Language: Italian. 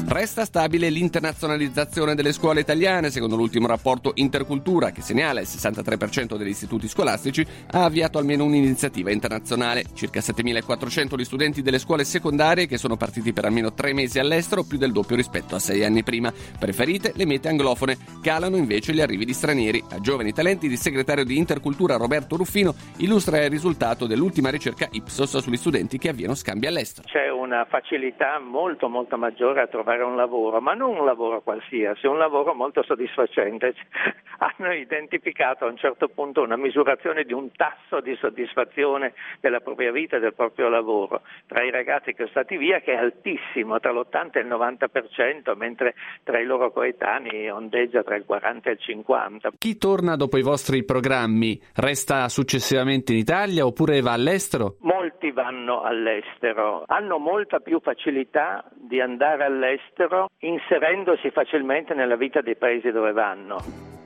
Resta stabile l'internazionalizzazione delle scuole italiane. Secondo l'ultimo rapporto Intercultura, che segnala il 63% degli istituti scolastici, ha avviato almeno un'iniziativa internazionale. Circa 7.400 gli studenti delle scuole secondarie che sono partiti per almeno 3 mesi all'estero, più del doppio rispetto a 6 anni prima. Preferite le mete anglofone, calano invece gli arrivi di stranieri. A giovani talenti, il segretario di Intercultura Roberto Ruffino illustra il risultato dell'ultima ricerca Ipsos sugli studenti che avviano scambi all'estero. C'è una facilità molto maggiore a trovare un lavoro, ma non un lavoro qualsiasi, un lavoro molto soddisfacente. Hanno identificato a un certo punto una misurazione di un tasso di soddisfazione della propria vita e del proprio lavoro tra i ragazzi che sono stati via, che è altissimo, tra l'80 e il 90%, mentre tra i loro coetanei ondeggia tra il 40 e il 50%. Chi torna dopo i vostri programmi resta successivamente in Italia oppure va all'estero? Molti vanno all'estero, hanno molta più facilità di andare all'estero inserendosi facilmente nella vita dei paesi dove vanno.